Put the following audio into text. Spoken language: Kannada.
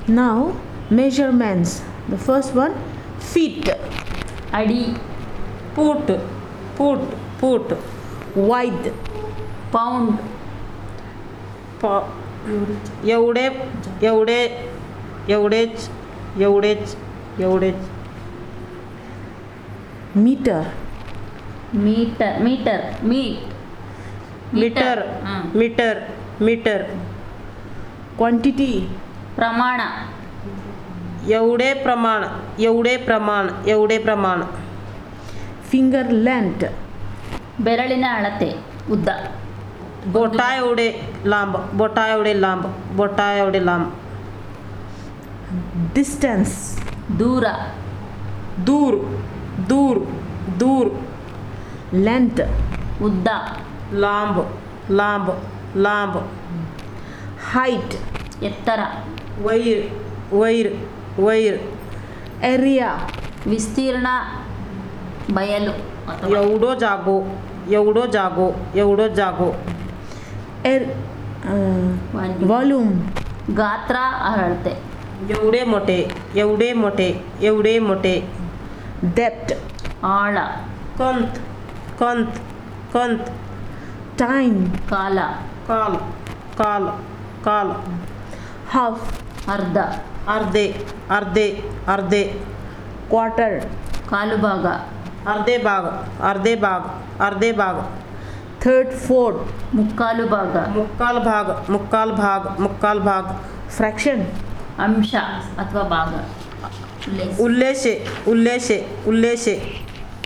Now measurements. The first one, feet. ಅಡಿ, foot foot foot Wide. Pound, एवढे एवढे एवढेच एवढेच एवढेच Meter. ಮೀಟರ್ ಮೀಟರ್ मीटर ಹಾಂ. Metre metre Quantity. ಪ್ರಮಾಣ, एवढे प्रमाण एवढे प्रमाण एवढे प्रमाण Finger length. ಬೆರಳಿನ ಅಳತೆ, ಉದ್ದ. बोटा एवढे लांब बोटा एवढे लांब बोटा एवढे लांब Distance. ದೂರ, दूर दूर दूर Length. ಉದ್ದ. लांब लांब लांब Height. ಎತ್ತರ, वैर वैर वैर Area. ವಿಸ್ತೀರ್ಣ, ಬಯಲು ಅಥವಾ एवढो जागो एवढो जागो एवढो जागो Volume. ಗಾತ್ರ, ಅಳತೆ. एवढे मोठे एवढे मोठे एवढे मोठे Depth. ಆಳ, कंत कंत कंत Time. ಕಾಲ, काल काल काल Half. ಅರ್ಧ, अर्धे अर्धे अर्धे Quarter. ಕಾಲು ಭಾಗ, अर्धे भाग अर्धे भाग अर्धे भाग Third. Fourth. ಮುಕ್ಕಾಲು ಭಾಗ, मुक्काल भाग मुक्काल भाग मुक्काल भाग Fraction. ಅಂಶ ಅಥವಾ ಭಾಗ. ಉಲ್ಲೇಖ. उल्लेशे उल्लेशे उल्लेशे